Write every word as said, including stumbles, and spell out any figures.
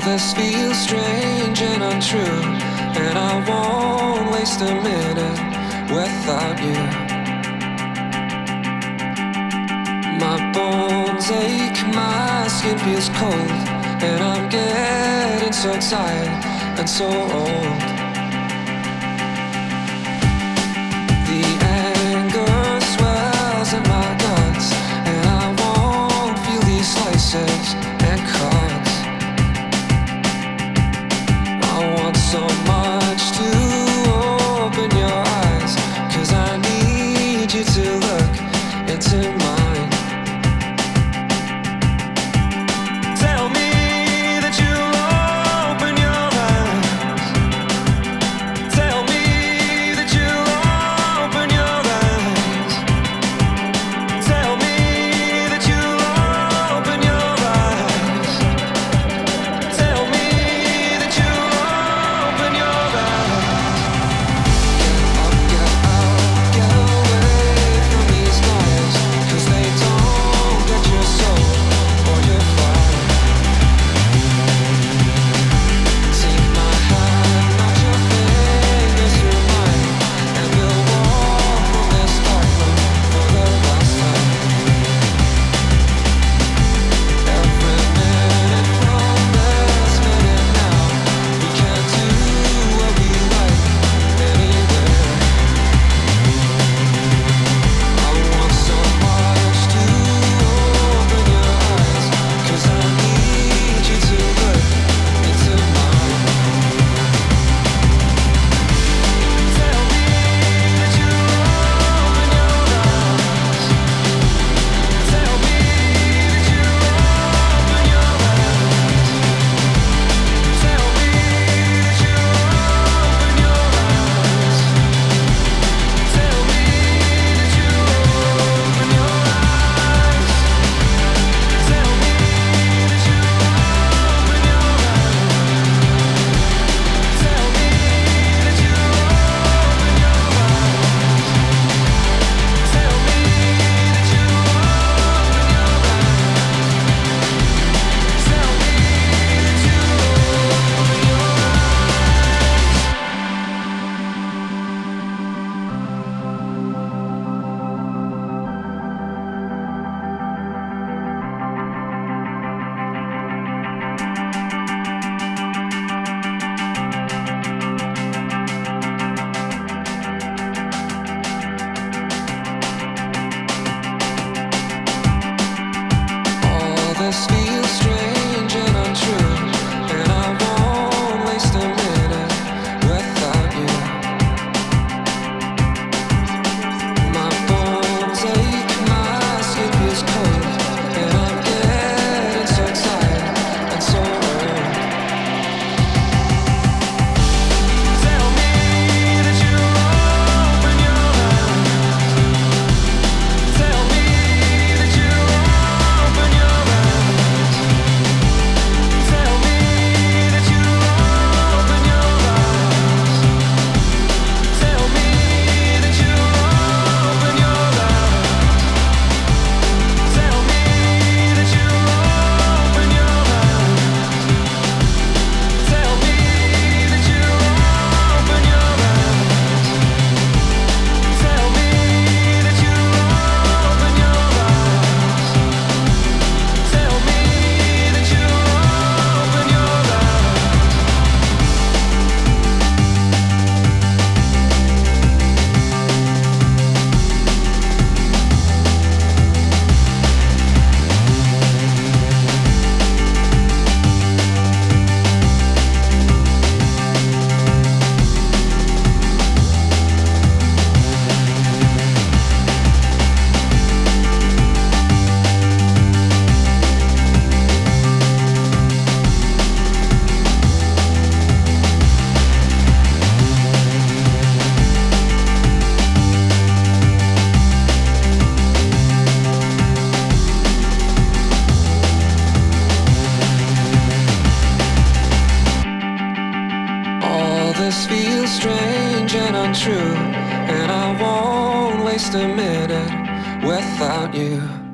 this feels strange and untrue, and I won't waste a minute without you. My bones ache, my skin feels cold, and I'm getting so tired and so old. The anger swells in my guts, and I won't feel these slices and cuts. I want so much to open your eyes, 'cause I need you to look into mine. Tell me that you'll open your eyes. Tell me that you'll open your eyes. Tell me that you'll open your eyes. Tell me that you'll open your eyes. Get up, get out, get away from these lies, 'cause they don't get your soul or your fire. Take my hand, not your fingers through mine, and we'll walk from this dark room for the last time. Every minute from this minute now, we can do what we like anywhere. I want so much to open your eyes, 'cause I need you to look into mine. Tell me that you'll open your eyes. Tell me that you'll open your eyes. Tell me that you'll open your eyes. Tell me that you'll open your eyes. Tell me that you'll open your eyes. Tell me that you'll open your eyes. Tell me that you'll open your eyes. Tell me that you'll open your All this feels strange and untrue, and I won't waste a minute without you. My bones ache, my skin feels cold, and I'm getting so tired and so old. Tell me that you'll open your eyes. Tell me that you'll open your eyes. Tell me that you'll open your eyes. Tell me that you'll open your eyes. Tell me that you'll open your eyes. Tell me that you'll open your eyes. Tell me that you'll open your eyes. Tell me that you'll open your All this feels strange and untrue, and I won't waste a minute without you.